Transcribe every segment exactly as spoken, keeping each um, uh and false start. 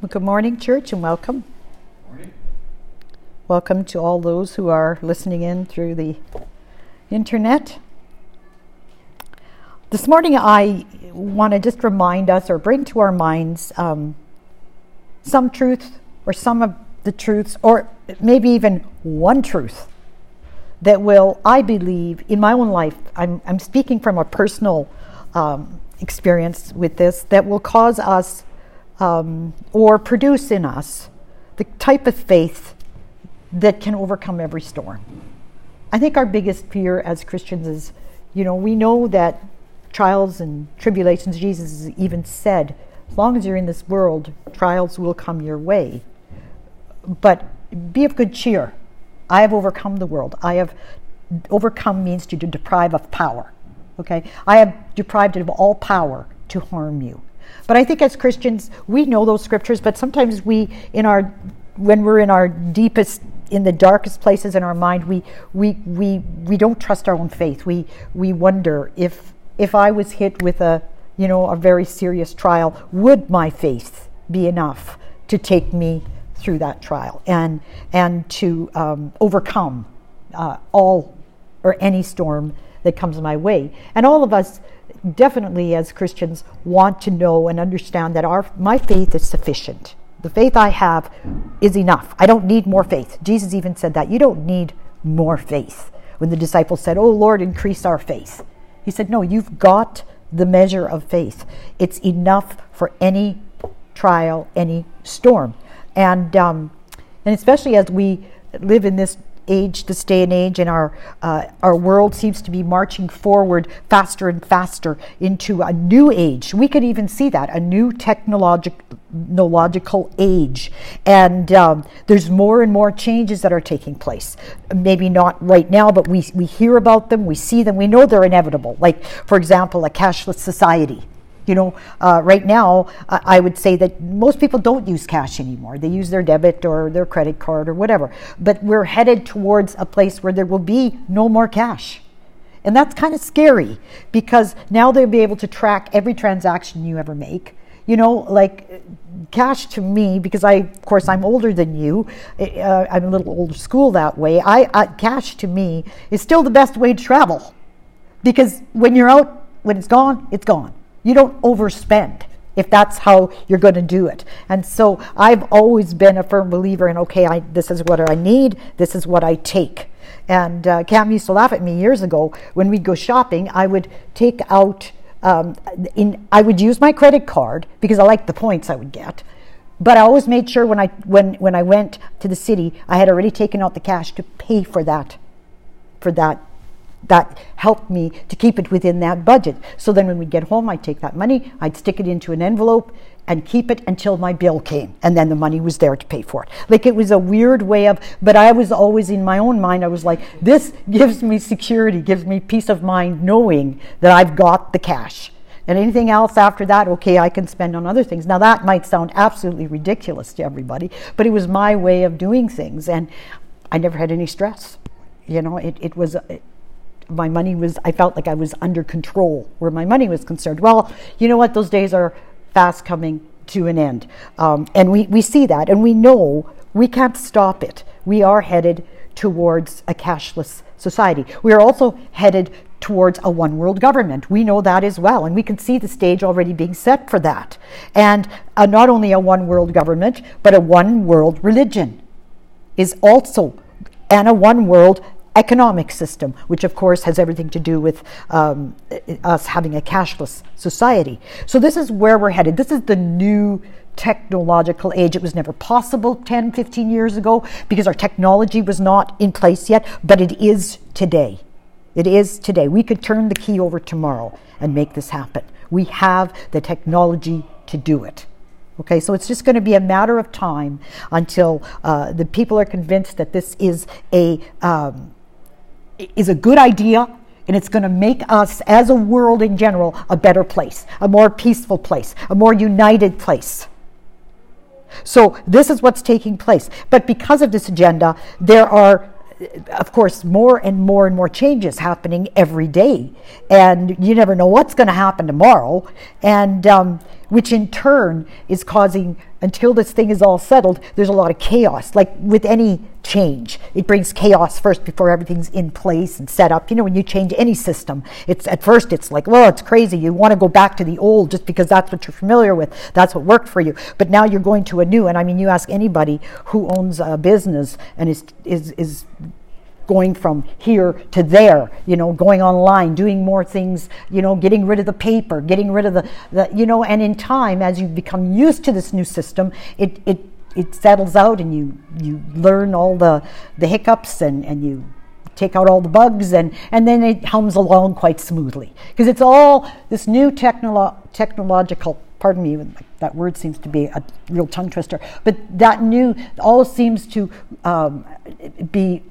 Well, good morning, church, and welcome. Morning. Welcome to all those who are listening in through the internet. This morning, I want to just remind us or bring to our minds um, some truth or some of the truths, or maybe even one truth that will, I believe, in my own life, I'm, I'm speaking from a personal um, experience with this, that will cause us Um, or produce in us the type of faith that can overcome every storm. I think our biggest fear as Christians is, you know, we know that trials and tribulations, Jesus has even said, as long as you're in this world, trials will come your way. But be of good cheer. I have overcome the world. I have overcome means to deprive of power. Okay? I have deprived it of all power to harm you. But I think as Christians, we know those scriptures, but sometimes we, in our, when we're in our deepest, in the darkest places in our mind, we we we, we don't trust our own faith. We we wonder if if I was hit with a, you know, a very serious trial, would my faith be enough to take me through that trial and and to um, overcome uh, all or any storm that comes my way? And all of us definitely as Christians want to know and understand that our my faith is sufficient. The faith I have is enough. I don't need more faith. Jesus even said that. You don't need more faith. When the disciples said, "Oh Lord, increase our faith," he said, no, you've got the measure of faith. It's enough for any trial, any storm. And um, and especially as we live in this age, this day and age, and our uh, our world seems to be marching forward faster and faster into a new age. We could even see that, a new technologic, technological age. And um, there's more and more changes that are taking place. Maybe not right now, but we, we hear about them, we see them, we know they're inevitable. Like, for example, a cashless society. You know, uh, right now, uh, I would say that most people don't use cash anymore. They use their debit or their credit card or whatever. But we're headed towards a place where there will be no more cash. And that's kind of scary because now they'll be able to track every transaction you ever make. You know, like cash to me, because I, of course, I'm older than you. Uh, I'm a little old school that way. I, I cash to me is still the best way to travel. Because when you're out, when it's gone, it's gone. You don't overspend if that's how you're going to do it. And so I've always been a firm believer in, okay, I, this is what I need, this is what I take. And uh, Cam used to laugh at me years ago when we'd go shopping. I would take out, um, in, I would use my credit card because I liked the points I would get. But I always made sure when I when when I went to the city, I had already taken out the cash to pay for that, for that. That helped me to keep it within that budget. So then when we'd get home, I'd take that money, I'd stick it into an envelope and keep it until my bill came. And then the money was there to pay for it. Like, it was a weird way of, but I was always in my own mind, I was like, this gives me security, gives me peace of mind knowing that I've got the cash. And anything else after that, okay, I can spend on other things. Now that might sound absolutely ridiculous to everybody, but it was my way of doing things. And I never had any stress. You know, it, it was... It, my money was, I felt like I was under control where my money was concerned. Well, you know what? Those days are fast coming to an end. Um, and we, we see that, and we know we can't stop it. We are headed towards a cashless society. We are also headed towards a one world government. We know that as well, and we can see the stage already being set for that. And uh, not only a one world government, but a one world religion is also, and a one world economic system, which of course has everything to do with um, us having a cashless society. So this is where we're headed. This is the new technological age. It was never possible ten, fifteen years ago because our technology was not in place yet, but it is today. It is today. We could turn the key over tomorrow and make this happen. We have the technology to do it. Okay, so it's just going to be a matter of time until uh, the people are convinced that this is a um, is a good idea, and it's going to make us as a world in general a better place, a more peaceful place, a more united place. So this is what's taking place. But because of this agenda, there are, of course, more and more and more changes happening every day. And you never know what's going to happen tomorrow. And um, which in turn is causing, until this thing is all settled, there's a lot of chaos. Like with any change, it brings chaos first before everything's in place and set up. You know, when you change any system, it's at first it's like, well, it's crazy. You want to go back to the old just because that's what you're familiar with. That's what worked for you. But now you're going to a new. And I mean, you ask anybody who owns a business and is is is going from here to there, you know, going online, doing more things, you know, getting rid of the paper, getting rid of the, the you know, and in time, as you become used to this new system, it it it settles out and you you learn all the the hiccups and and you take out all the bugs, and and then it hums along quite smoothly, because it's all this new technolo- technological pardon me, that word seems to be a real tongue twister, but that new all seems to um, be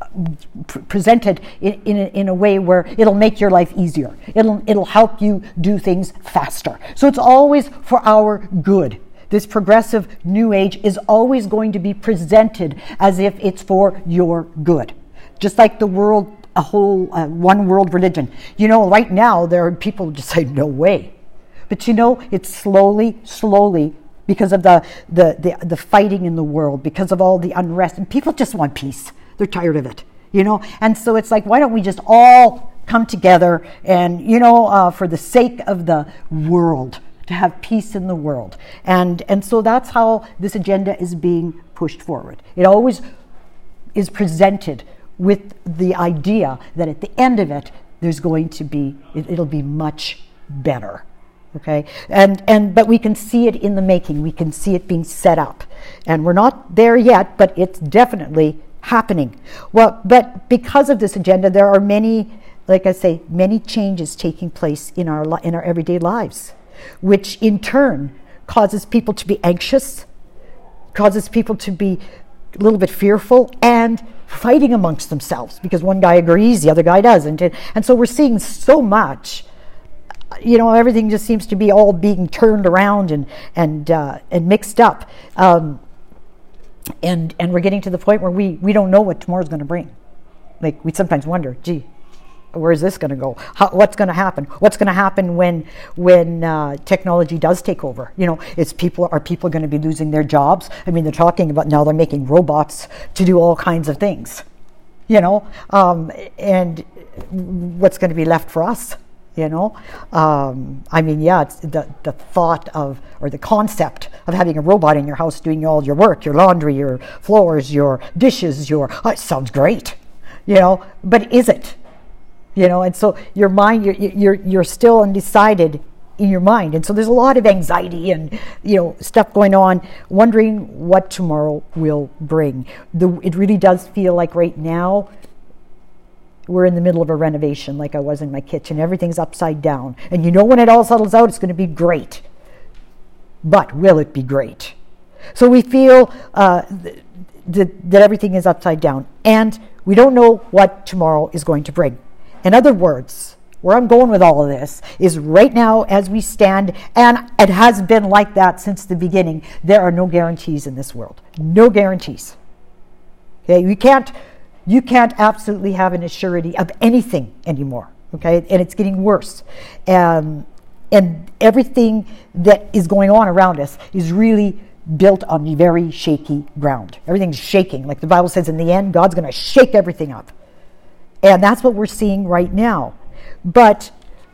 presented in, in, a, in a way where it'll make your life easier. It'll it'll help you do things faster. So it's always for our good. This progressive new age is always going to be presented as if it's for your good. Just like the world, a whole uh, one world religion. You know, right now there are people who just say, no way. But you know, it's slowly, slowly, because of the, the, the, the fighting in the world, because of all the unrest, and people just want peace. They're tired of it, you know? And so it's like, why don't we just all come together and, you know, uh, for the sake of the world, to have peace in the world. And and so that's how this agenda is being pushed forward. It always is presented with the idea that at the end of it, there's going to be, it, it'll be much better. Okay, and and but we can see it in the making. We can see it being set up, and we're not there yet, but it's definitely happening. Well, but because of this agenda, there are many, like I say, many changes taking place in our in our everyday lives, which in turn causes people to be anxious, causes people to be a little bit fearful and fighting amongst themselves, because one guy agrees, the other guy doesn't, and, and so we're seeing so much. You know, everything just seems to be all being turned around and and uh, and mixed up, um, and and we're getting to the point where we we don't know what tomorrow's going to bring. Like, we sometimes wonder, gee, where is this going to go? How, what's going to happen? What's going to happen when when uh, technology does take over? You know, is people are people going to be losing their jobs? I mean, they're talking about now they're making robots to do all kinds of things. You know, um, and what's going to be left for us? You know, um, I mean, yeah, it's the, the thought of, or the concept of having a robot in your house doing all your work, your laundry, your floors, your dishes, your, oh, it sounds great, you know, but is it? You know, and so your mind, you're, you're, you're still undecided in your mind. And so there's a lot of anxiety and, you know, stuff going on, wondering what tomorrow will bring. The, it really does feel like right now, we're in the middle of a renovation, like I was in my kitchen. Everything's upside down. And you know, when it all settles out, it's going to be great. But will it be great? So we feel uh, th- th- that everything is upside down. And we don't know what tomorrow is going to bring. In other words, where I'm going with all of this is right now as we stand, and it has been like that since the beginning, there are no guarantees in this world. No guarantees. Okay, you can't You can't absolutely have an assurity of anything anymore, okay? And it's getting worse. Um, and everything that is going on around us is really built on very shaky ground. Everything's shaking. Like the Bible says, in the end, God's going to shake everything up. And that's what we're seeing right now. But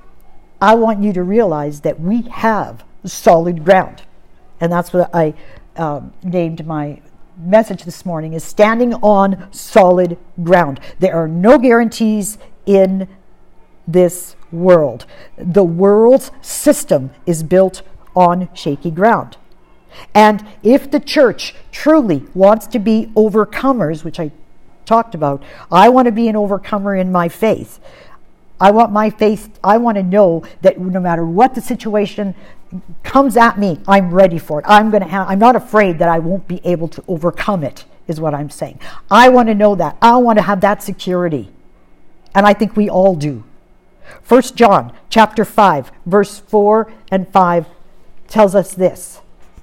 I want you to realize that we have solid ground. And that's what I um, named my message this morning, is standing on solid ground. There are no guarantees in this world. The world's system is built on shaky ground. And if the church truly wants to be overcomers, which I talked about, I want to be an overcomer in my faith. I want my faith, I want to know that no matter what the situation comes at me, I'm ready for it. I'm going to have, I'm not afraid that I won't be able to overcome it, is what I'm saying. I want to know that. I want to have that security. And I think we all do. First John chapter five, verse four and five tells us this.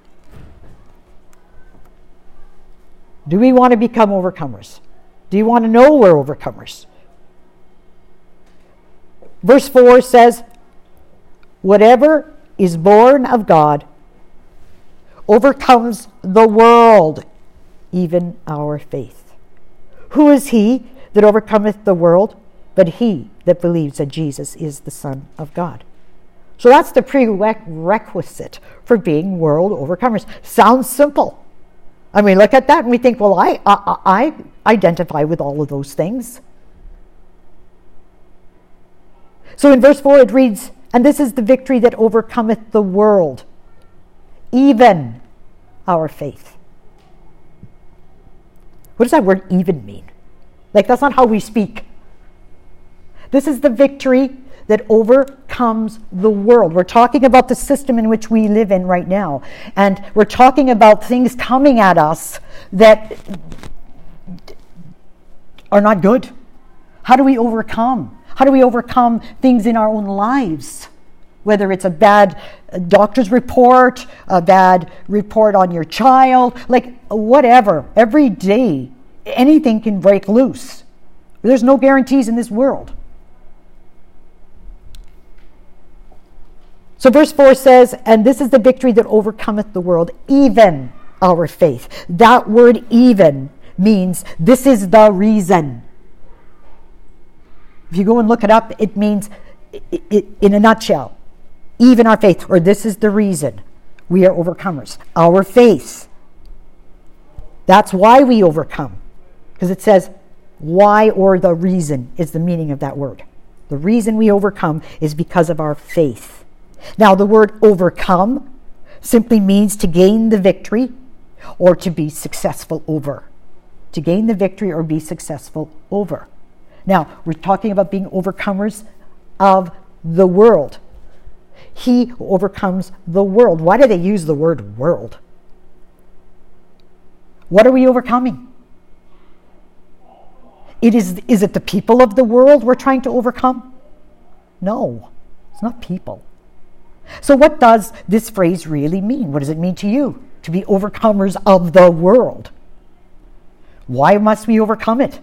Do we want to become overcomers? Do you want to know we're overcomers? Verse four says, whatever is born of God overcomes the world, even our faith. Who is he that overcometh the world? But he that believes that Jesus is the Son of God. So that's the prerequisite for being world overcomers. Sounds simple. I mean, look at that and we think, well, I, I, I identify with all of those things. So in verse four it reads, and this is the victory that overcometh the world, even our faith. What does that word even mean? Like, that's not how we speak. This is the victory that overcomes the world. We're talking about the system in which we live in right now. And we're talking about things coming at us that are not good. How do we overcome? How do we overcome things in our own lives? Whether it's a bad doctor's report, a bad report on your child, like whatever. Every day, anything can break loose. There's no guarantees in this world. So verse four says, and this is the victory that overcometh the world, even our faith. That word even means this is the reason. If you go and look it up, it means, it, it, in a nutshell, even our faith, or this is the reason we are overcomers. Our faith. That's why we overcome. Because it says, why or the reason is the meaning of that word. The reason we overcome is because of our faith. Now, the word overcome simply means to gain the victory or to be successful over. To gain the victory or be successful over. Now, we're talking about being overcomers of the world. He who overcomes the world. Why do they use the word world? What are we overcoming? It is, is it the people of the world we're trying to overcome? No, it's not people. So what does this phrase really mean? What does it mean to you? To be overcomers of the world. Why must we overcome it?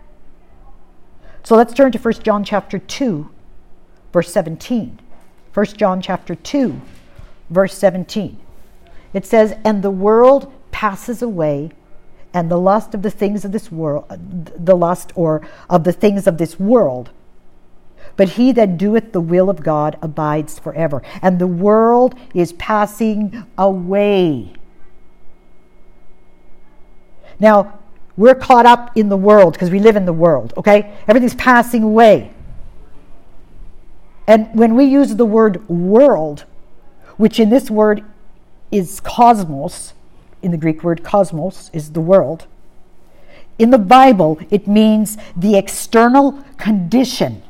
So let's turn to First John chapter two, verse seventeen. First John chapter two, verse seventeen. It says, and the world passes away, and the lust of the things of this world, the lust or of the things of this world. But he that doeth the will of God abides forever. And the world is passing away. Now, we're caught up in the world because we live in the world, okay? Everything's passing away. And when we use the word world, which in this word is cosmos, in the Greek word cosmos is the world, in the Bible it means the external condition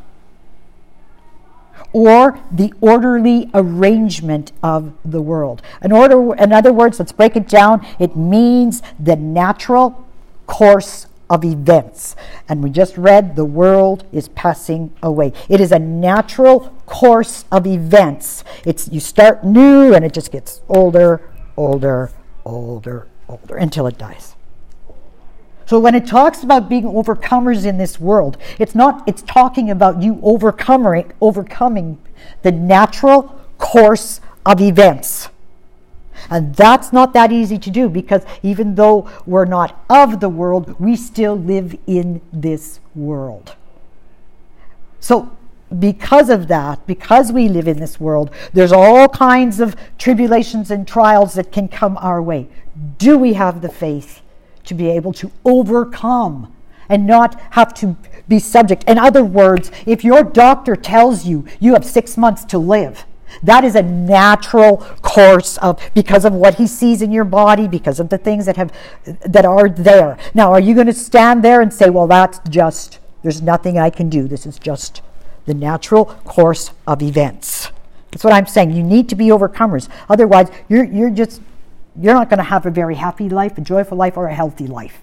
or the orderly arrangement of the world. In, order, in other words, let's break it down. It means the natural course of events. And we just read the world is passing away. It is a natural course of events. It's you start new and it just gets older, older, older, older until it dies. So when it talks about being overcomers in this world, it's not, it's talking about you overcoming, overcoming the natural course of events. And that's not that easy to do because even though we're not of the world, we still live in this world. So because of that, because we live in this world, there's all kinds of tribulations and trials that can come our way. Do we have the faith to be able to overcome and not have to be subject? In other words, if your doctor tells you you have six months to live, that is a natural course of because of what he sees in your body, because of the things that have that are there. Now, are you going to stand there and say, well, that's just, there's nothing I can do. This is just the natural course of events. That's what I'm saying. You need to be overcomers. Otherwise, you're you're just you're not going to have a very happy life, a joyful life, or a healthy life.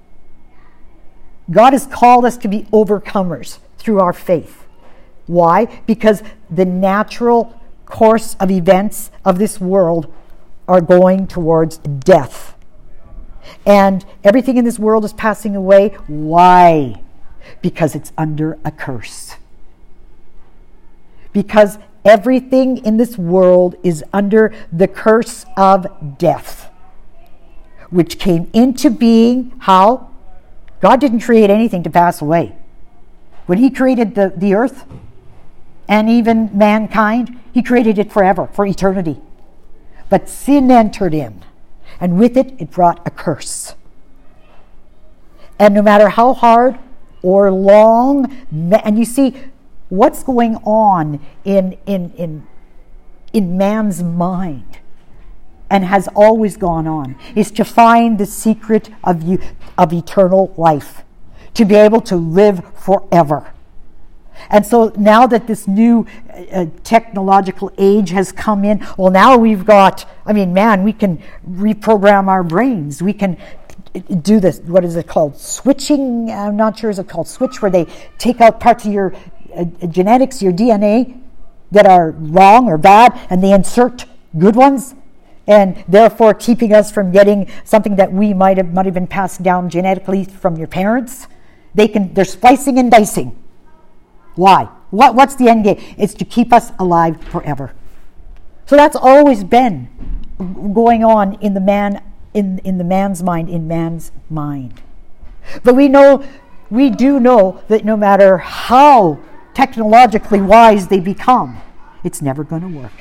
God has called us to be overcomers through our faith. Why? Because the natural course of events of this world are going towards death. And everything in this world is passing away. Why? Because it's under a curse. Because everything in this world is under the curse of death, which came into being. How? God didn't create anything to pass away. When he created the, the earth and even mankind, he created it forever, for eternity. But sin entered in, and with it, it brought a curse. And no matter how hard or long, and you see, what's going on in, in, in, in man's mind, and has always gone on, is to find the secret of you, of eternal life, to be able to live forever. And so now that this new uh, technological age has come in, well, now we've got, I mean, man, we can reprogram our brains. We can do this, what is it called? Switching, I'm not sure, is it called switch, where they take out parts of your uh, genetics, your D N A, that are wrong or bad, and they insert good ones, and therefore keeping us from getting something that we might have, might have been passed down genetically from your parents. They can, they're splicing and dicing. Why? What, what's the end game? It's to keep us alive forever. So that's always been going on in the man, in, in the man's mind, in man's mind. But we know, we do know that no matter how technologically wise they become, it's never going to work.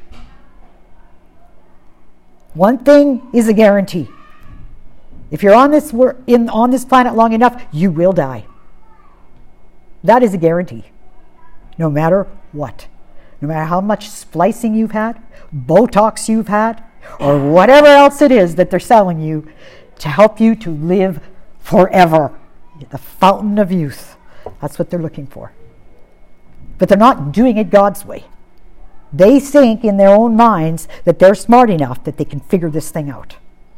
One thing is a guarantee. If you're on this wor- in on this planet long enough, you will die. That is a guarantee. No matter what. No matter how much splicing you've had, Botox you've had, or whatever else it is that they're selling you to help you to live forever. The fountain of youth. That's what they're looking for. But they're not doing it God's way. They think in their own minds that they're smart enough that they can figure this thing out.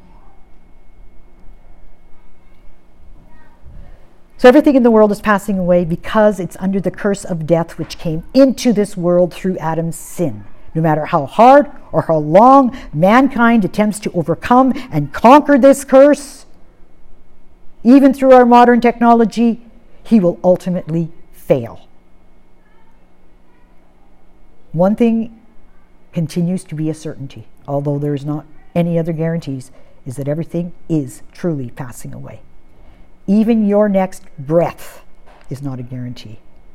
So everything in the world is passing away because it's under the curse of death which came into this world through Adam's sin. No matter how hard or how long mankind attempts to overcome and conquer this curse, even through our modern technology, he will ultimately fail. One thing continues to be a certainty, although there's not any other guarantees, is that everything is truly passing away. Even your next breath is not a guarantee.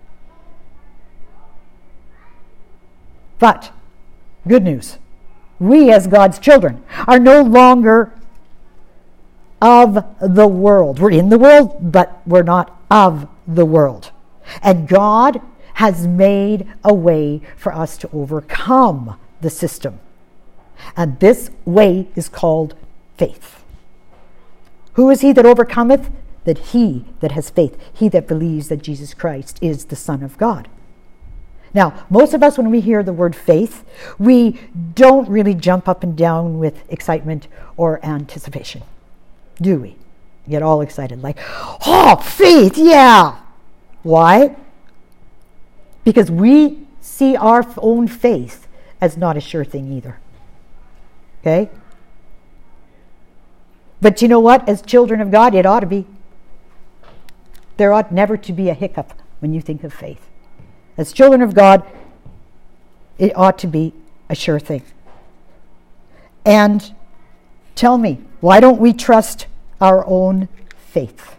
But, good news, we as God's children are no longer of the world. We're in the world, but we're not of the world. And God has made a way for us to overcome the system. And this way is called faith. Who is he that overcometh? That he that has faith, he that believes that Jesus Christ is the Son of God. Now, most of us, when we hear the word faith, we don't really jump up and down with excitement or anticipation, do we? Get all excited like, oh, faith, yeah. Why? Because we see our own faith as not a sure thing either. Okay? But you know what? As children of God, it ought to be. There ought never to be a hiccup when you think of faith. As children of God, it ought to be a sure thing. And tell me, why don't we trust our own faith?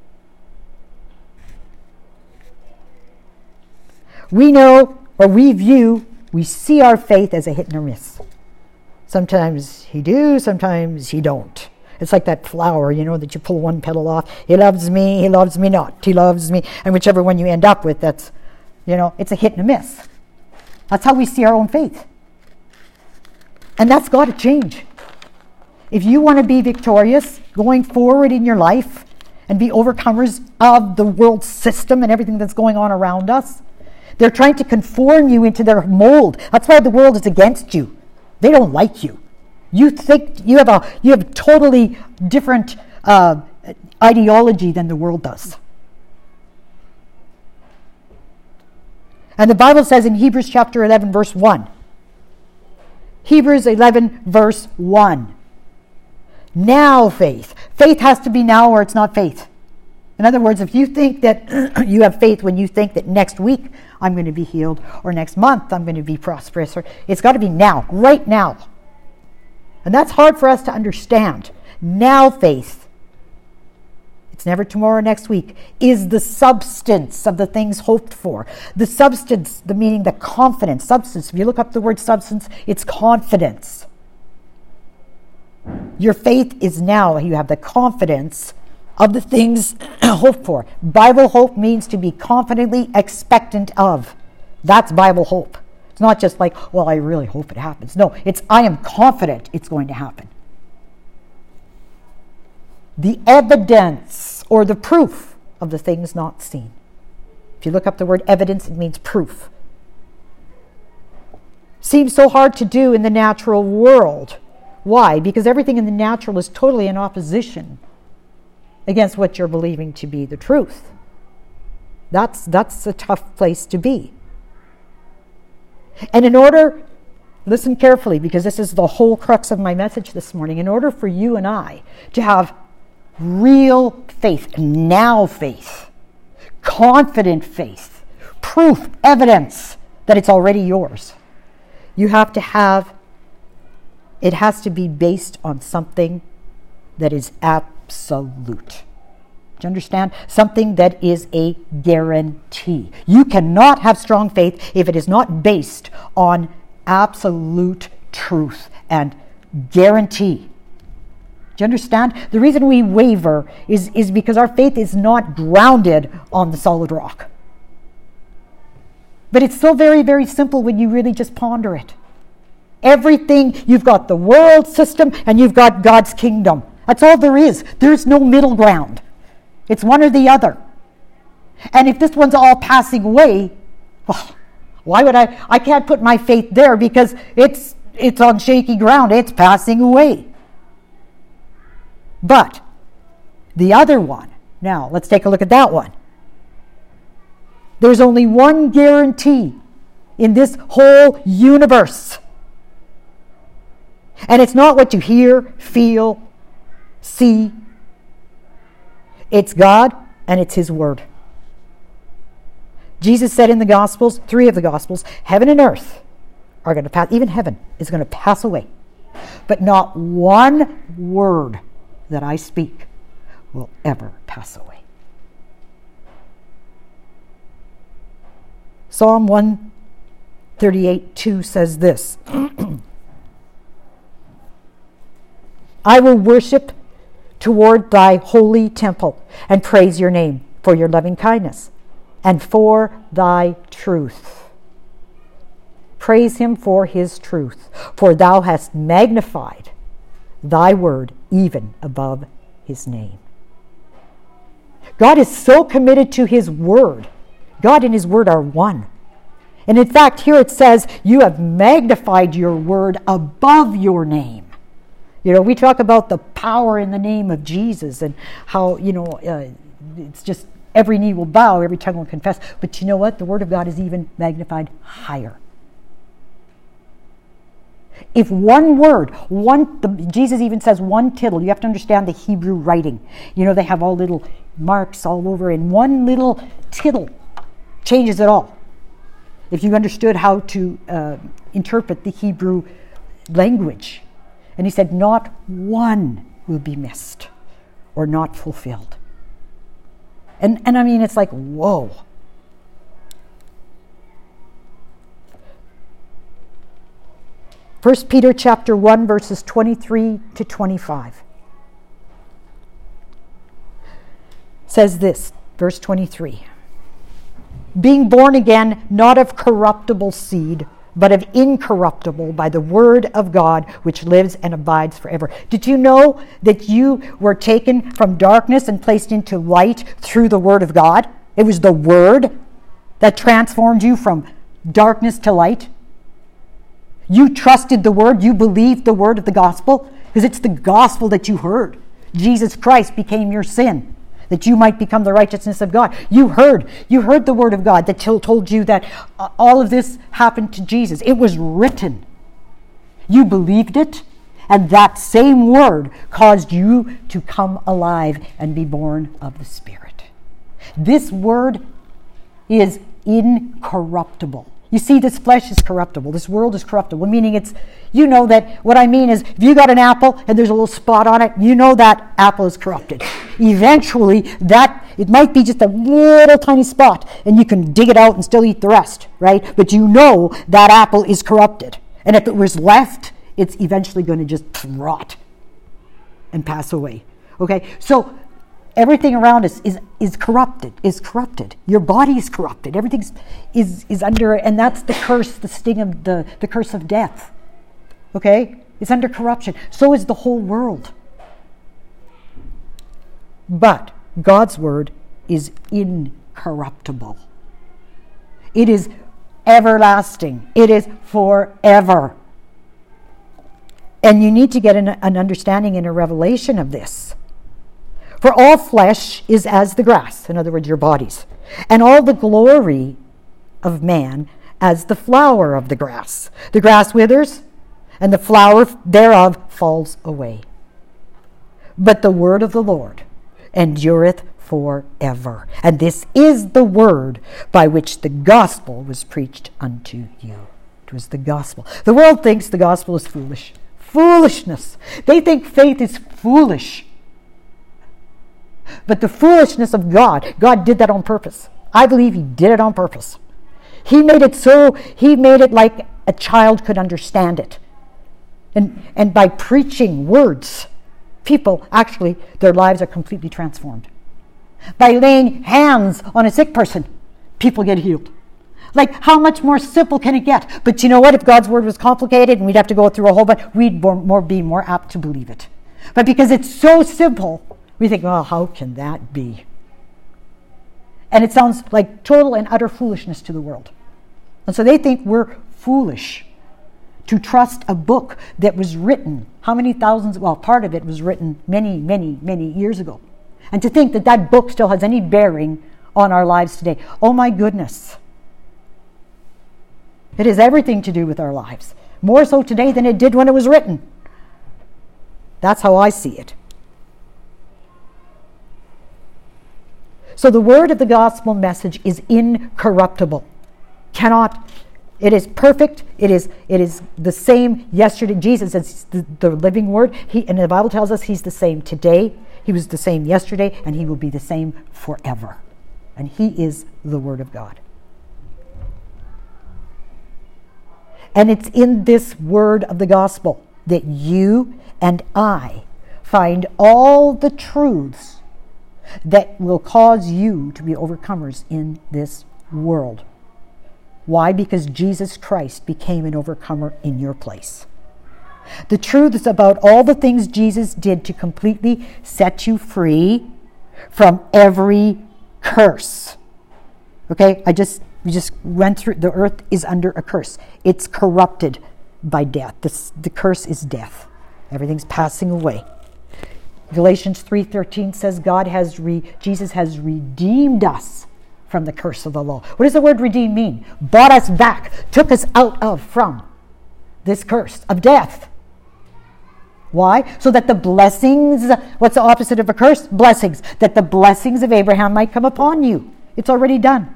We know, or we view, we see our faith as a hit and a miss. Sometimes he do, sometimes he don't. It's like that flower, you know, that you pull one petal off. He loves me, he loves me not. He loves me. And whichever one you end up with, that's, you know, it's a hit and a miss. That's how we see our own faith. And that's got to change. If you want to be victorious going forward in your life and be overcomers of the world system and everything that's going on around us, they're trying to conform you into their mold. That's why the world is against you. They don't like you. You think you have a you have a totally different uh, ideology than the world does. And the Bible says in Hebrews chapter eleven, verse one. Hebrews eleven, verse one. Now faith. Faith has to be now or it's not faith. In other words, if you think that you have faith when you think that next week I'm going to be healed, or next month I'm going to be prosperous, or it's got to be now, right now. And that's hard for us to understand. Now faith, it's never tomorrow or next week, is the substance of the things hoped for. The substance, the meaning, the confidence, substance. If you look up the word substance, it's confidence. Your faith is now, you have the confidence of the things hoped for. Bible hope means to be confidently expectant of. That's Bible hope. It's not just like, well, I really hope it happens. No, it's I am confident it's going to happen. The evidence or the proof of the things not seen. If you look up the word evidence, it means proof. Seems so hard to do in the natural world. Why? Because everything in the natural is totally in opposition against what you're believing to be the truth. That's, that's a tough place to be. And in order, listen carefully, because this is the whole crux of my message this morning, in order for you and I to have real faith, now faith, confident faith, proof, evidence that it's already yours, you have to have, it has to be based on something that is absolute. Do you understand? Something that is a guarantee. You cannot have strong faith if it is not based on absolute truth and guarantee. Do you understand? The reason we waver is, is because our faith is not grounded on the solid rock. But it's so very, very simple when you really just ponder it. Everything, you've got the world system and you've got God's kingdom. That's all there is. There's no middle ground. It's one or the other. And if this one's all passing away, well, why would I? I can't put my faith there because it's it's on shaky ground. It's passing away. But the other one, now let's take a look at that one. There's only one guarantee in this whole universe. And it's not what you hear, feel, see. It's God and it's His Word. Jesus said in the Gospels, three of the Gospels, heaven and earth are going to pass, even heaven is going to pass away. But not one word that I speak will ever pass away. Psalm one thirty-eight two says this, I will worship toward thy holy temple and praise your name for your loving kindness and for thy truth. Praise him for his truth, for thou hast magnified thy word even above his name. God is so committed to his word. God and his word are one. And in fact, here it says, you have magnified your word above your name. You know, we talk about the power in the name of Jesus and how, you know, uh, it's just every knee will bow, every tongue will confess. But you know what? The word of God is even magnified higher. If one word, one, the, Jesus even says one tittle, you have to understand the Hebrew writing. You know, they have all little marks all over, and one little tittle changes it all. If you understood how to uh, interpret the Hebrew language. And he said, not one will be missed or not fulfilled. And, and I mean, it's like, whoa. First Peter chapter one, verses twenty-three to twenty-five. Says this, verse twenty-three. Being born again, not of corruptible seed, but of incorruptible by the word of God, which lives and abides forever. Did you know that you were taken from darkness and placed into light through the word of God? It was the word that transformed you from darkness to light. You trusted the word, you believed the word of the gospel, because it's the gospel that you heard. Jesus Christ became your sin, that you might become the righteousness of God. You heard, you heard the word of God that told you that uh, all of this happened to Jesus. It was written. You believed it, and that same word caused you to come alive and be born of the Spirit. This word is incorruptible. You see, this flesh is corruptible. This world is corruptible, meaning it's, you know that, what I mean is, if you got an apple and there's a little spot on it, you know that apple is corrupted. Eventually, that, it might be just a little tiny spot, and you can dig it out and still eat the rest, right? But you know that apple is corrupted. And if it was left, it's eventually going to just rot and pass away. Okay? So, everything around us is, is corrupted, is corrupted. Your body is corrupted. Everything is, is under, and that's the curse, the sting of the, the curse of death. Okay? It's under corruption. So is the whole world. But God's word is incorruptible. It is everlasting. It is forever. And you need to get an, an understanding and a revelation of this. For all flesh is as the grass, in other words, your bodies, and all the glory of man as the flower of the grass. The grass withers, and the flower thereof falls away. But the word of the Lord endureth forever. And this is the word by which the gospel was preached unto you. It was the gospel. The world thinks the gospel is foolish. Foolishness. They think faith is foolish. But the foolishness of God, God did that on purpose. I believe he did it on purpose. He made it so, he made it like a child could understand it. And, and by preaching words, people actually, their lives are completely transformed. By laying hands on a sick person, people get healed. Like, how much more simple can it get? But you know what? If God's word was complicated and we'd have to go through a whole bunch, we'd more, more be more apt to believe it. But because it's so simple, we think, oh, how can that be? And it sounds like total and utter foolishness to the world. And so they think we're foolish to trust a book that was written, how many thousands, well, part of it was written many, many, many years ago. And to think that that book still has any bearing on our lives today. Oh my goodness. It has everything to do with our lives. More so today than it did when it was written. That's how I see it. So the word of the gospel message is incorruptible. Cannot, it is perfect. It is it is the same yesterday. Jesus is the, the living word. He, and the Bible tells us he's the same today. He was the same yesterday, and he will be the same forever. And he is the word of God. And it's in this word of the gospel that you and I find all the truths that will cause you to be overcomers in this world. Why? Because Jesus Christ became an overcomer in your place. The truth is about all the things Jesus did to completely set you free from every curse. Okay, I just we just went through, the earth is under a curse. It's corrupted by death. This, the curse is death. Everything's passing away. Galatians three thirteen says God has re, Jesus has redeemed us from the curse of the law. What does the word redeem mean? Bought us back, took us out of, from this curse of death. Why? So that the blessings, what's the opposite of a curse? Blessings. That the blessings of Abraham might come upon you. It's already done.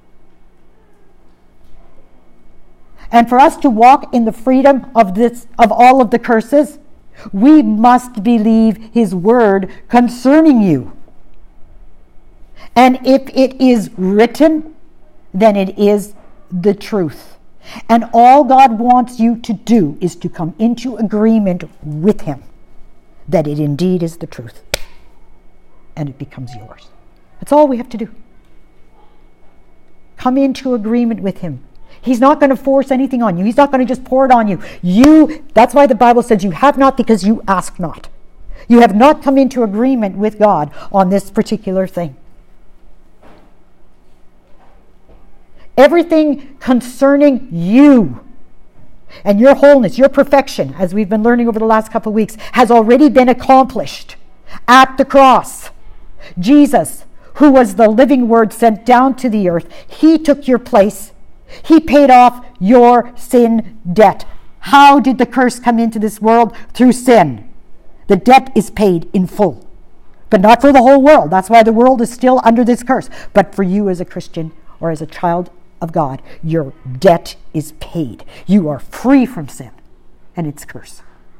And for us to walk in the freedom of this, of all of the curses, we must believe his word concerning you. And if it is written, then it is the truth. And all God wants you to do is to come into agreement with him that it indeed is the truth. And it becomes yours. That's all we have to do. Come into agreement with him. He's not going to force anything on you. He's not going to just pour it on you. You, that's why the Bible says you have not because you ask not. You have not come into agreement with God on this particular thing. Everything concerning you and your wholeness, your perfection, as we've been learning over the last couple of weeks, has already been accomplished at the cross. Jesus, who was the living word sent down to the earth, he took your place. He paid off your sin debt. How did the curse come into this world? Through sin. The debt is paid in full. but not for the whole world. That's why the world is still under this curse. But for you as a Christian or as a child of God, your debt is paid. You are free from sin and its curse.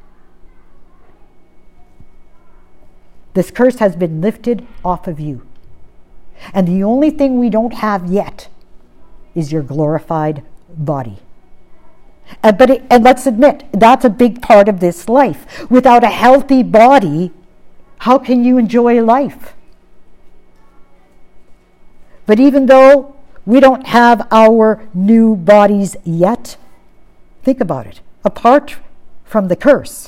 This curse has been lifted off of you. And the only thing we don't have yet is your glorified body. And, but it, and let's admit, that's a big part of this life. Without a healthy body, how can you enjoy life? But even though we don't have our new bodies yet, think about it. Apart from the curse,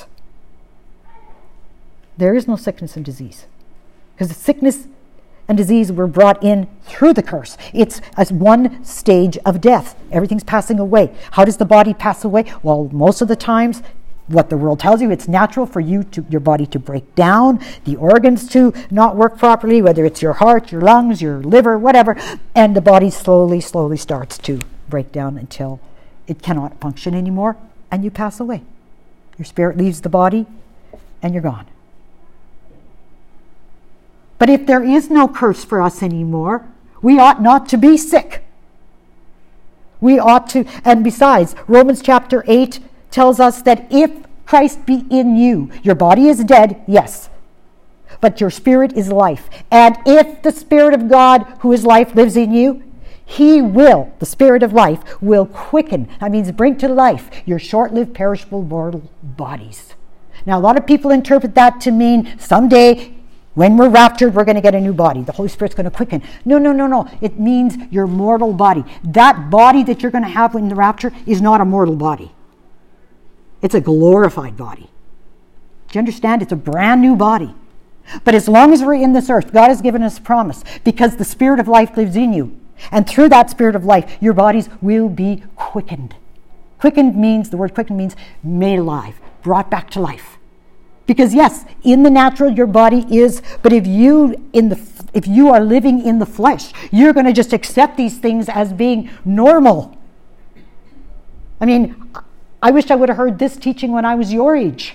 there is no sickness and disease. Because the sickness and disease were brought in through the curse. It's as one stage of death. Everything's passing away. How does the body pass away? Well, most of the times, what the world tells you, it's natural for you to your body to break down, the organs to not work properly, whether it's your heart, your lungs, your liver, whatever, and the body slowly, slowly starts to break down until it cannot function anymore, and you pass away. Your spirit leaves the body, and you're gone. But if there is no curse for us anymore, we ought not to be sick. We ought to, and besides, Romans chapter eight tells us that if Christ be in you, your body is dead, yes, but your spirit is life. And if the Spirit of God, who is life, lives in you, He will, the Spirit of life, will quicken, that means bring to life, your short-lived, perishable, mortal bodies. Now, a lot of people interpret that to mean someday, when we're raptured, we're going to get a new body. The Holy Spirit's going to quicken. No, no, no, no. It means your mortal body. That body that you're going to have in the rapture is not a mortal body. It's a glorified body. Do you understand? It's a brand new body. But as long as we're in this earth, God has given us a promise because the Spirit of life lives in you. And through that Spirit of life, your bodies will be quickened. Quickened means, the word quickened means made alive, brought back to life. Because yes, in the natural your body is, but if you in the if you are living in the flesh, you're going to just accept these things as being normal. I mean, I wish I would have heard this teaching when I was your age.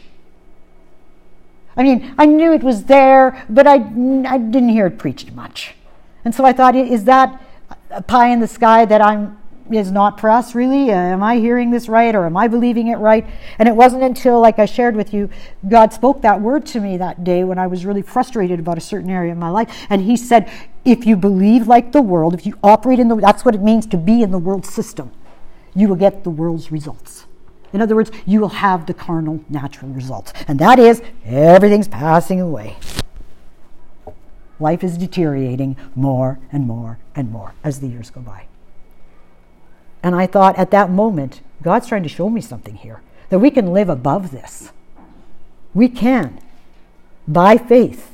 I mean, I knew it was there, but I, I didn't hear it preached much. And so I thought, is that a pie in the sky that I'm is not for us, really? Uh, am I hearing this right, or am I believing it right? And it wasn't until, like I shared with you, God spoke that word to me that day when I was really frustrated about a certain area of my life. And He said, if you believe like the world, if you operate in the, that's what it means to be in the world system, you will get the world's results. In other words, you will have the carnal, natural results. And that is, everything's passing away. Life is deteriorating more and more and more as the years go by. And I thought at that moment, God's trying to show me something here, that we can live above this. We can, by faith.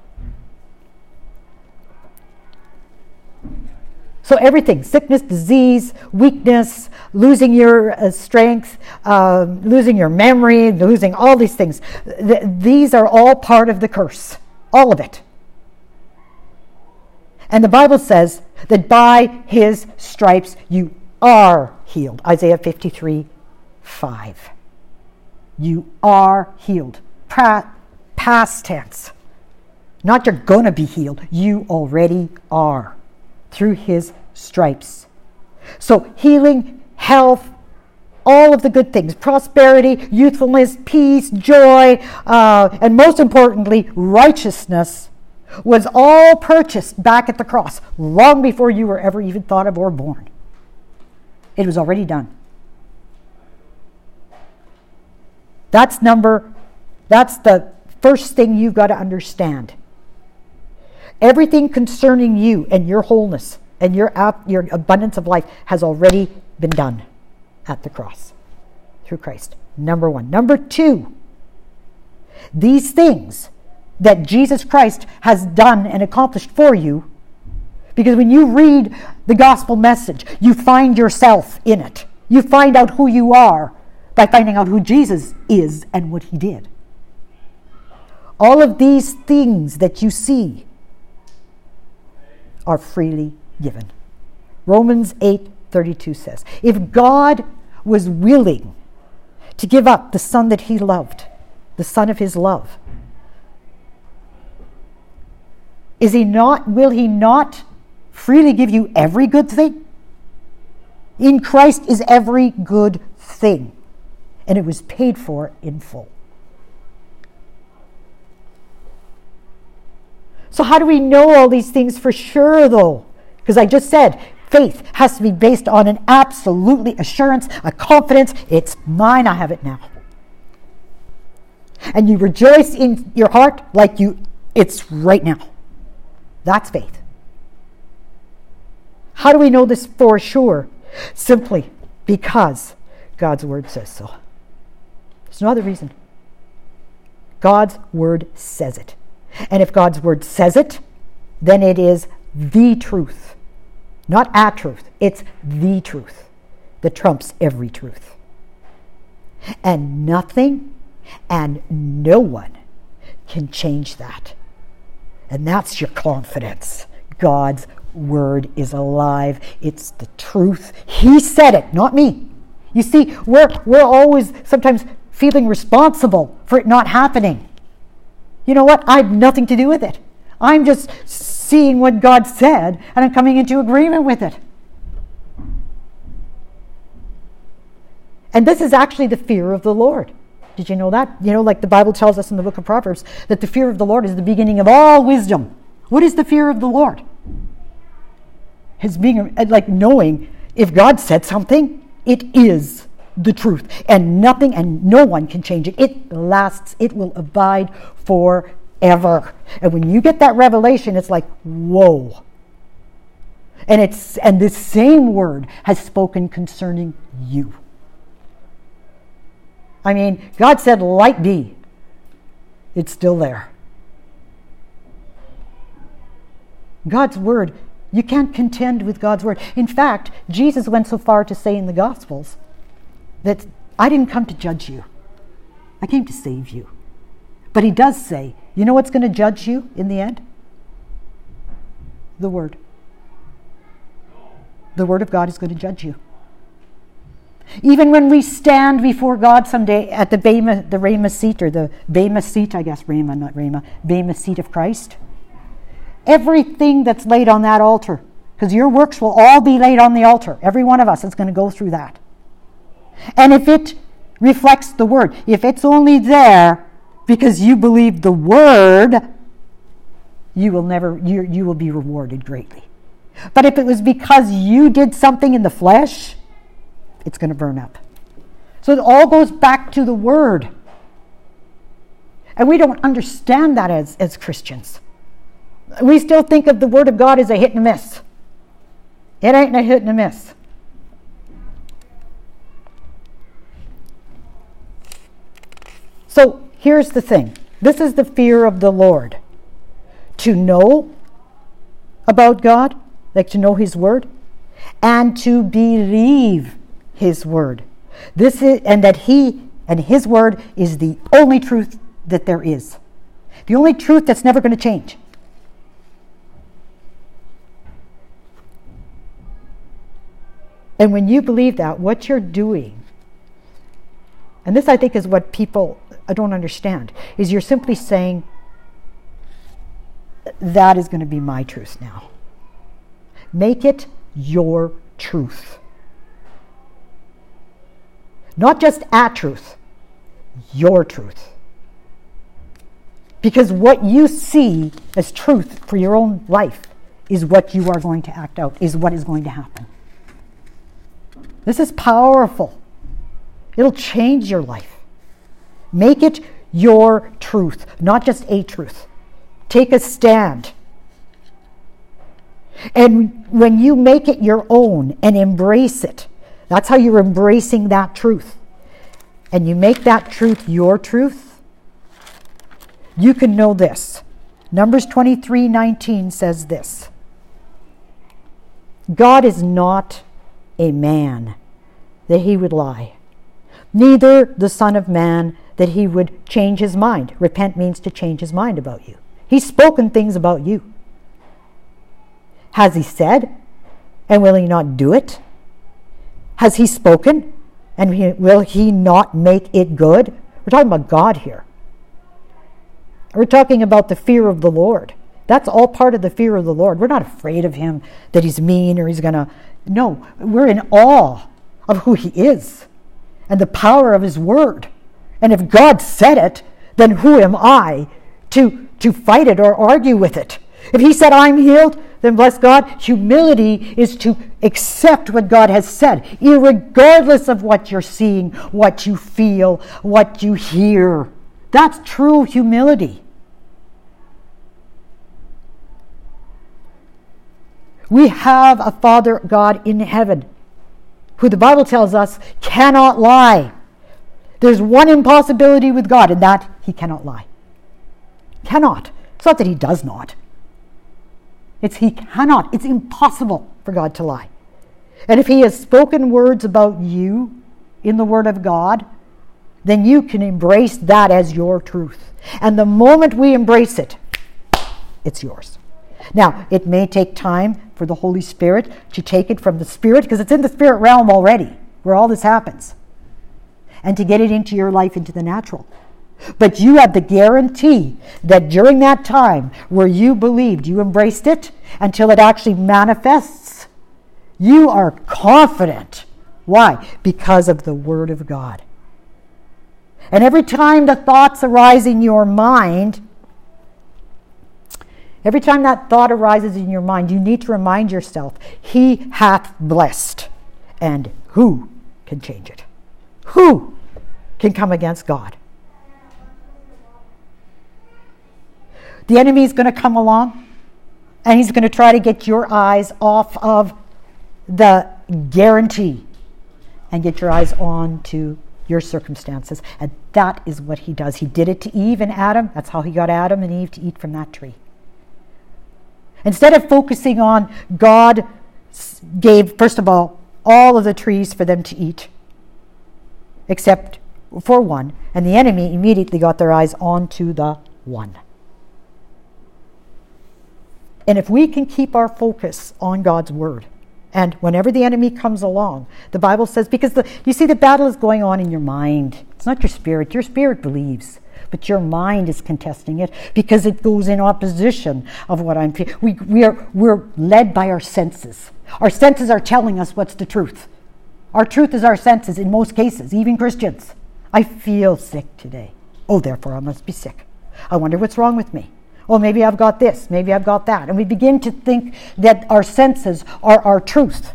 So everything, sickness, disease, weakness, losing your uh, strength, uh, losing your memory, losing all these things, th- these are all part of the curse, all of it. And the Bible says that by His stripes you are healed. Isaiah fifty-three, five. You are healed. Pa- past tense. Not you're going to be healed. You already are through His stripes. So healing, health, all of the good things, prosperity, youthfulness, peace, joy, uh, and most importantly, righteousness was all purchased back at the cross long before you were ever even thought of or born. It was already done. That's number, that's the first thing you've got to understand. Everything concerning you and your wholeness and your, your abundance of life has already been done at the cross through Christ. Number one. Number two, these things that Jesus Christ has done and accomplished for you, because when you read the gospel message, you find yourself in it. You find out who you are by finding out who Jesus is and what He did. All of these things that you see are freely given. Romans eight thirty-two says, if God was willing to give up the Son that He loved, the Son of His love, Is he not, will he not freely give you every good thing? In Christ is every good thing, and it was paid for in full. So how do we know all these things for sure, though? Because I just said, faith has to be based on an absolutely assurance, a confidence. It's mine, I have it now. And you rejoice in your heart like you, it's right now. That's faith. How do we know this for sure? Simply because God's word says so. There's no other reason. God's word says it. And if God's word says it, then it is the truth. Not a truth. It's the truth that trumps every truth. And nothing and no one can change that. And that's your confidence. God's word is alive. It's the truth. He said it, not me. You see, we're, we're always sometimes feeling responsible for it not happening. You know what? I have nothing to do with it. I'm just seeing what God said, and I'm coming into agreement with it. And this is actually the fear of the Lord. Did you know that? You know, like the Bible tells us in the book of Proverbs, that the fear of the Lord is the beginning of all wisdom. What is the fear of the Lord? It's being like knowing if God said something, it is the truth. And nothing and no one can change it. It lasts. It will abide forever. And when you get that revelation, it's like, whoa. And it's and this same word has spoken concerning you. I mean, God said, light be. It's still there. God's word, you can't contend with God's word. In fact, Jesus went so far to say in the Gospels that I didn't come to judge you. I came to save you. But he does say, you know what's going to judge you in the end? The word. The word of God is going to judge you. Even when we stand before God someday at the Bema, the Rema seat, or the Bema seat, I guess, Rema, not Rema, Bema seat of Christ, everything that's laid on that altar, because your works will all be laid on the altar. Every one of us is going to go through that. And if it reflects the word, if it's only there because you believe the word, you will never, you, you will be rewarded greatly. But if it was because you did something in the flesh, it's going to burn up. So it all goes back to the word. And we don't understand that as, as Christians. We still think of the word of God as a hit and a miss. It ain't a hit and a miss. So here's the thing. This is the fear of the Lord. To know about God, like to know his word, and to believe his word. This is, and that he and his word is the only truth that there is. The only truth that's never going to change. And when you believe that, what you're doing, and this I think is what people I don't understand, is you're simply saying, that is going to be my truth now. Make it your truth. Not just a truth, your truth. Because what you see as truth for your own life is what you are going to act out, is what is going to happen. This is powerful. It'll change your life. Make it your truth, not just a truth. Take a stand. And when you make it your own and embrace it, that's how you're embracing that truth. And you make that truth your truth, you can know this. Numbers twenty-three nineteen says this. God is not a man that he would lie, neither the Son of Man that he would change his mind. Repent means to change his mind about you. He's spoken things about you. Has he said, and will he not do it? Has he spoken, and he, will he not make it good? We're talking about God here. We're talking about the fear of the Lord. That's all part of the fear of the Lord. We're not afraid of him, that he's mean or he's going to... No, we're in awe of who he is and the power of his word. And if God said it, then who am I to, to fight it or argue with it? If he said, I'm healed, then bless God. Humility is to accept what God has said, irregardless of what you're seeing, what you feel, what you hear. That's true humility. We have a Father God in heaven who the Bible tells us cannot lie. There's one impossibility with God, and that he cannot lie. Cannot. It's not that he does not. It's he cannot. It's impossible for God to lie. And if he has spoken words about you in the Word of God, then you can embrace that as your truth. And the moment we embrace it, it's yours. Now, it may take time for the Holy Spirit to take it from the Spirit, because it's in the Spirit realm already, where all this happens, and to get it into your life, into the natural. But you have the guarantee that during that time where you believed, you embraced it until it actually manifests, you are confident. Why? Because of the Word of God. And every time the thoughts arise in your mind, every time that thought arises in your mind, you need to remind yourself, he hath blessed. And who can change it? Who can come against God? The enemy is going to come along, and he's going to try to get your eyes off of the guarantee and get your eyes on to your circumstances. And that is what he does. He did it to Eve and Adam. That's how he got Adam and Eve to eat from that tree. Instead of focusing on God gave, first of all, all of the trees for them to eat, except for one. And the enemy immediately got their eyes onto the one. And if we can keep our focus on God's word, and whenever the enemy comes along, the Bible says, because the, you see the battle is going on in your mind. It's not your spirit. Your spirit believes, but your mind is contesting it because it goes in opposition of what I'm feeling. We, we are, we're led by our senses. Our senses are telling us what's the truth. Our truth is our senses in most cases, even Christians. I feel sick today. Oh, therefore I must be sick. I wonder what's wrong with me. Oh, maybe I've got this, maybe I've got that. And we begin to think that our senses are our truth.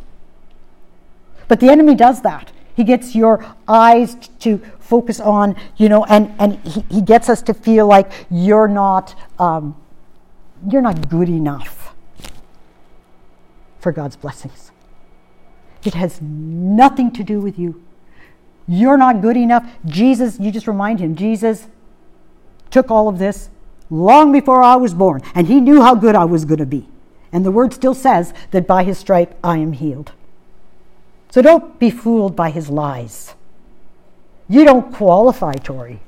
But the enemy does that. He gets your eyes to focus on, you know, and, and he, he gets us to feel like you're not, um, you're not good enough for God's blessings. It has nothing to do with you. You're not good enough. Jesus, you just remind him, Jesus took all of this long before I was born, and he knew how good I was going to be. And the word still says that by his stripe I am healed. So don't be fooled by his lies. You don't qualify, Tori.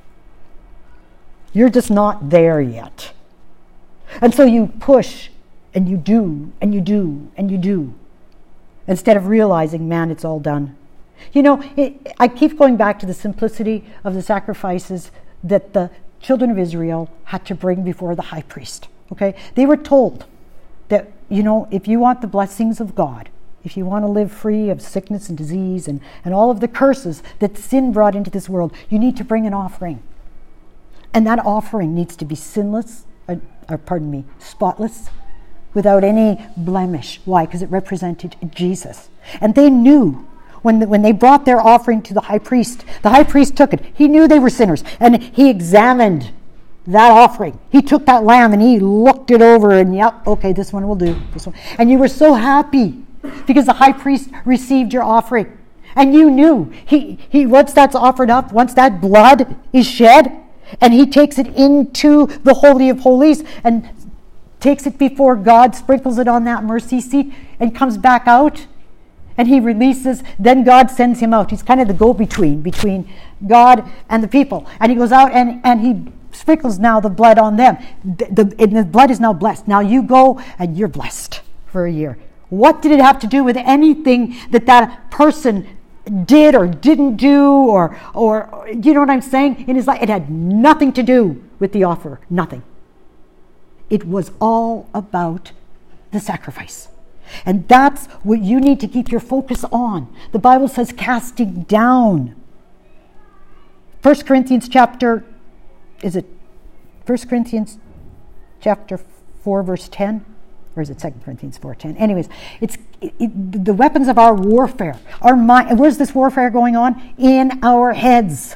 You're just not there yet. And so you push, and you do, and you do, and you do, instead of realizing, man, it's all done. You know, it, I keep going back to the simplicity of the sacrifices that the children of Israel had to bring before the high priest. Okay? They were told that, you know, if you want the blessings of God, if you want to live free of sickness and disease and, and all of the curses that sin brought into this world, you need to bring an offering. And that offering needs to be sinless, or, or pardon me, spotless, without any blemish. Why? Because it represented Jesus. And they knew When, the, when they brought their offering to the high priest, the high priest took it. He knew they were sinners, and he examined that offering. He took that lamb and he looked it over, and yep, okay, this one will do. This one, and you were so happy because the high priest received your offering, and you knew he he once that's offered up, once that blood is shed, and he takes it into the Holy of Holies and takes it before God, sprinkles it on that mercy seat, and comes back out. And he releases, then God sends him out. He's kind of the go-between between God and the people. And he goes out and, and he sprinkles now the blood on them. The, the, and the blood is now blessed. Now you go and you're blessed for a year. What did it have to do with anything that that person did or didn't do, or, or you know what I'm saying? In his life, it had nothing to do with the offer. Nothing. It was all about the sacrifice. And that's what you need to keep your focus on. The Bible says casting down. First Corinthians chapter, is it First Corinthians chapter four, verse ten? Or is it Second Corinthians four ten? Anyways, it's it, it, the weapons of our warfare. Our mind. Where's this warfare going on? In our heads.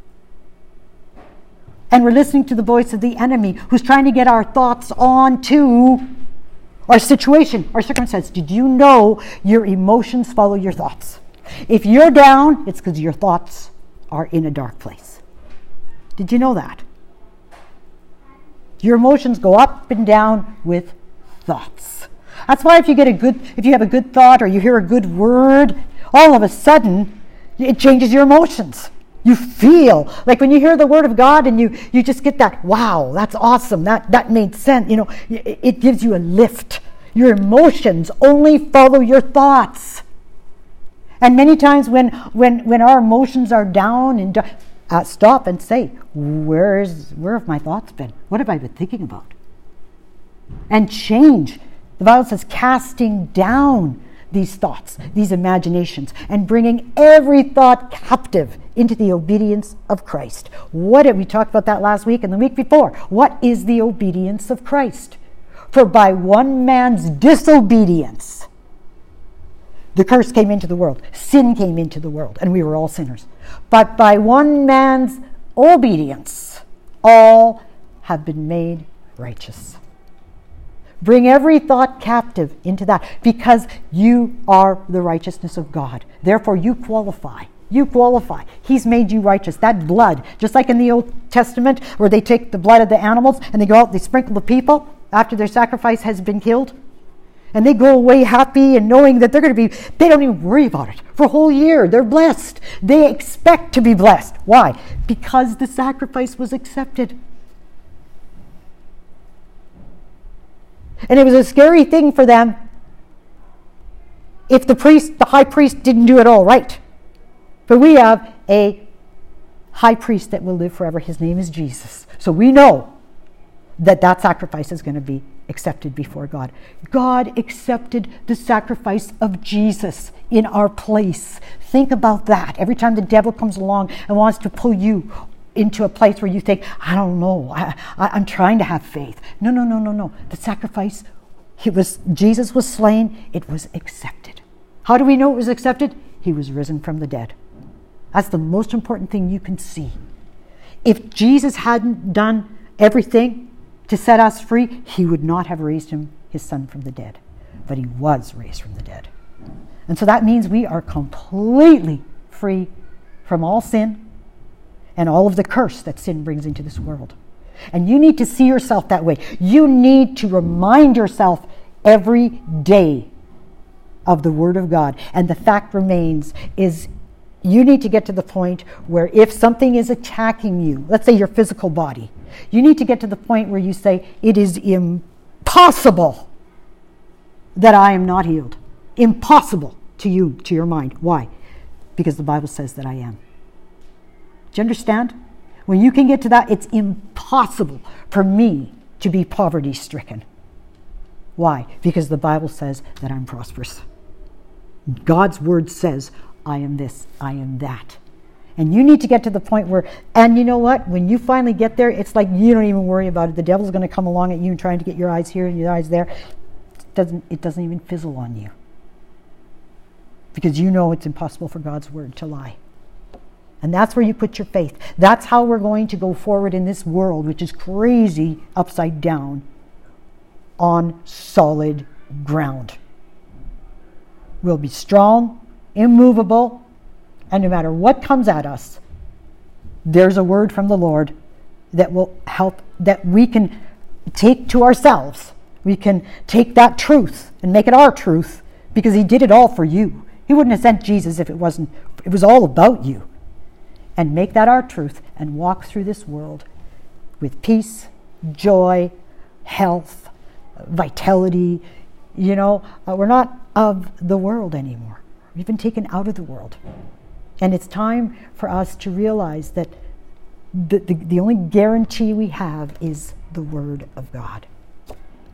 And we're listening to the voice of the enemy who's trying to get our thoughts onto our situation, our circumstance. Did you know your emotions follow your thoughts? If you're down, it's because your thoughts are in a dark place. Did you know that? Your emotions go up and down with thoughts. That's why if you get a good, if you have a good thought or you hear a good word, all of a sudden it changes your emotions. You feel like when you hear the word of God and you, you just get that, wow, that's awesome. That, that made sense. You know, it, it gives you a lift. Your emotions only follow your thoughts. And many times when, when, when our emotions are down and do- uh, stop and say, where's, where have my thoughts been? What have I been thinking about? And change. The Bible says casting down these thoughts, these imaginations, and bringing every thought captive into the obedience of Christ. What did we talk about that last week and the week before? What is the obedience of Christ? For by one man's disobedience, the curse came into the world. Sin came into the world, and we were all sinners. But by one man's obedience, all have been made righteous. Bring every thought captive into that, because you are the righteousness of God. Therefore, you qualify. You qualify. He's made you righteous. That blood, just like in the Old Testament, where they take the blood of the animals and they go out, they sprinkle the people after their sacrifice has been killed. And they go away happy and knowing that they're going to be, they don't even worry about it. For a whole year, they're blessed. They expect to be blessed. Why? Because the sacrifice was accepted. And it was a scary thing for them if the priest, the high priest, didn't do it all right. But we have a high priest that will live forever. His name is Jesus. So we know that that sacrifice is going to be accepted before God. God accepted the sacrifice of Jesus in our place. Think about that. Every time the devil comes along and wants to pull you into a place where you think, I don't know, I, I, I'm trying to have faith. No, no, no, no, no. The sacrifice, he was, Jesus was slain, it was accepted. How do we know it was accepted? He was risen from the dead. That's the most important thing you can see. If Jesus hadn't done everything to set us free, he would not have raised him, his son, from the dead. But he was raised from the dead. And so that means we are completely free from all sin and all of the curse that sin brings into this world. And you need to see yourself that way. You need to remind yourself every day of the Word of God. And the fact remains is you need to get to the point where if something is attacking you, let's say your physical body, you need to get to the point where you say, it is impossible that I am not healed. Impossible to you, to your mind. Why? Because the Bible says that I am. Do you understand? When you can get to that, it's impossible for me to be poverty-stricken. Why? Because the Bible says that I'm prosperous. God's word says, I am this, I am that. And you need to get to the point where, and you know what? When you finally get there, it's like you don't even worry about it. The devil's going to come along at you and trying to get your eyes here and your eyes there. It doesn't, it doesn't even fizzle on you. Because you know it's impossible for God's word to lie. And that's where you put your faith. That's how we're going to go forward in this world, which is crazy upside down, on solid ground. We'll be strong, immovable, and no matter what comes at us, there's a word from the Lord that will help, that we can take to ourselves. We can take that truth and make it our truth, because he did it all for you. He wouldn't have sent Jesus if it wasn't, it was all about you. And make that our truth and walk through this world with peace, joy, health, vitality. You know, uh, we're not of the world anymore. We've been taken out of the world. And it's time for us to realize that the, the, the only guarantee we have is the Word of God.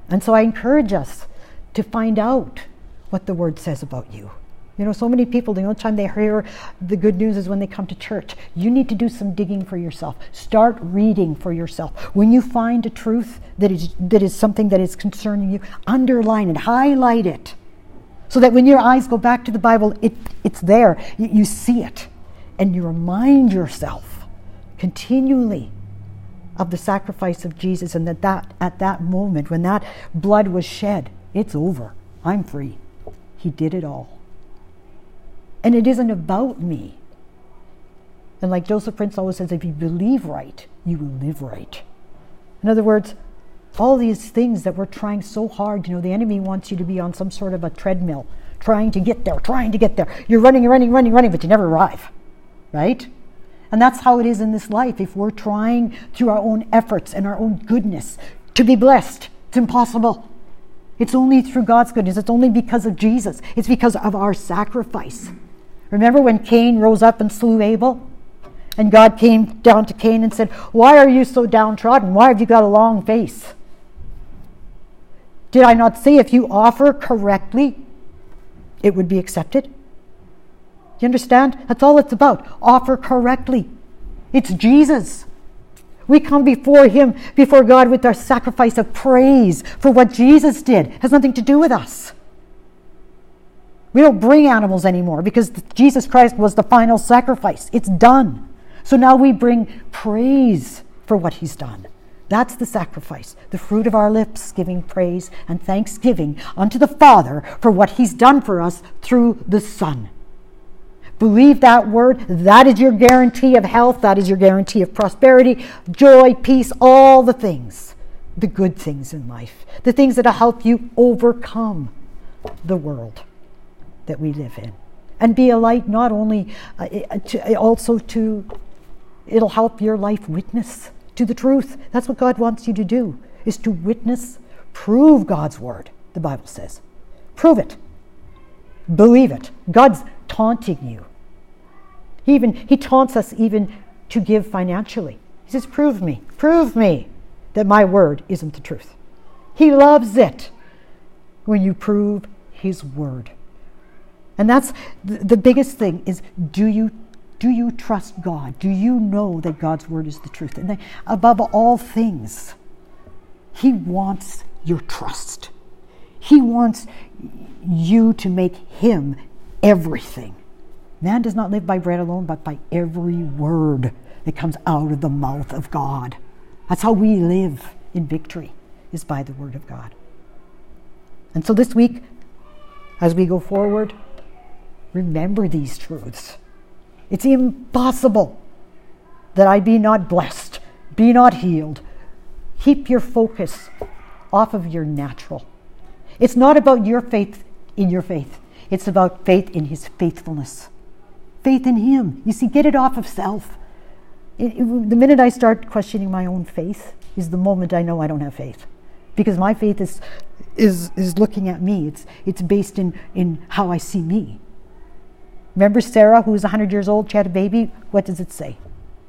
And so I encourage us to find out what the Word says about you. You know, so many people, the only time they hear the good news is when they come to church. You need to do some digging for yourself. Start reading for yourself. When you find a truth that is that is something that is concerning you, underline it, highlight it, so that when your eyes go back to the Bible, it it's there. You, you see it, and you remind yourself continually of the sacrifice of Jesus, and that, that at that moment when that blood was shed, it's over. I'm free. He did it all. And it isn't about me. And like Joseph Prince always says, if you believe right, you will live right. In other words, all these things that we're trying so hard, you know, the enemy wants you to be on some sort of a treadmill, trying to get there, trying to get there. You're running, running, running, running, but you never arrive, right? And that's how it is in this life. If we're trying through our own efforts and our own goodness to be blessed, it's impossible. It's only through God's goodness. It's only because of Jesus. It's because of our sacrifice. Remember when Cain rose up and slew Abel? And God came down to Cain and said, why are you so downtrodden? Why have you got a long face? Did I not say if you offer correctly, it would be accepted? Do you understand? That's all it's about. Offer correctly. It's Jesus. We come before Him, before God, with our sacrifice of praise for what Jesus did. It has nothing to do with us. We don't bring animals anymore because Jesus Christ was the final sacrifice. It's done. So now we bring praise for what He's done. That's the sacrifice. The fruit of our lips, giving praise and thanksgiving unto the Father for what He's done for us through the Son. Believe that word. That is your guarantee of health. That is your guarantee of prosperity, joy, peace, all the things, the good things in life, the things that will help you overcome the world that we live in. And be a light not only, uh, to, also to, it'll help your life witness to the truth. That's what God wants you to do, is to witness, prove God's word, the Bible says. Prove it. Believe it. God's taunting you. He even he taunts us even to give financially. He says, prove me, prove me that my word isn't the truth. He loves it when you prove His word. And that's the, the biggest thing is, do you do you trust God? Do you know that God's word is the truth? And then, above all things, He wants your trust. He wants you to make Him everything. Man does not live by bread alone, but by every word that comes out of the mouth of God. That's how we live in victory, is by the word of God. And so this week, as we go forward, remember these truths. It's impossible that I be not blessed, be not healed. Keep your focus off of your natural. It's not about your faith in your faith. It's about faith in His faithfulness. Faith in Him. You see, get it off of self. It, it, the minute I start questioning my own faith is the moment I know I don't have faith. Because my faith is is is looking at me. It's it's based in, in how I see me. Remember Sarah, who was one hundred years old, she had a baby? What does it say?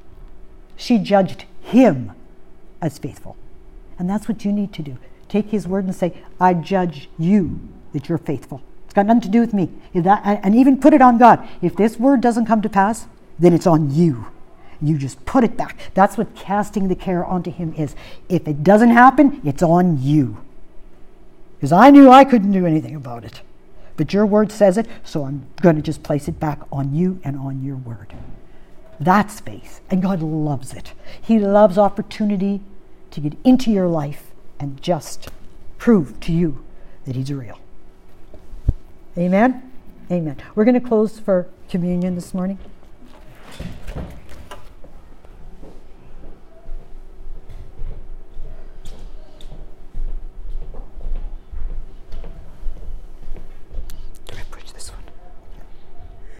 She judged him as faithful. And that's what you need to do. Take His word and say, I judge you that you're faithful. It's got nothing to do with me. If that, and even put it on God. If this word doesn't come to pass, then it's on you. You just put it back. That's what casting the care onto Him is. If it doesn't happen, it's on you. Because I knew I couldn't do anything about it. But your word says it, so I'm going to just place it back on you and on your word. That's faith. And God loves it. He loves opportunity to get into your life and just prove to you that He's real. Amen? Amen. We're going to close for communion this morning.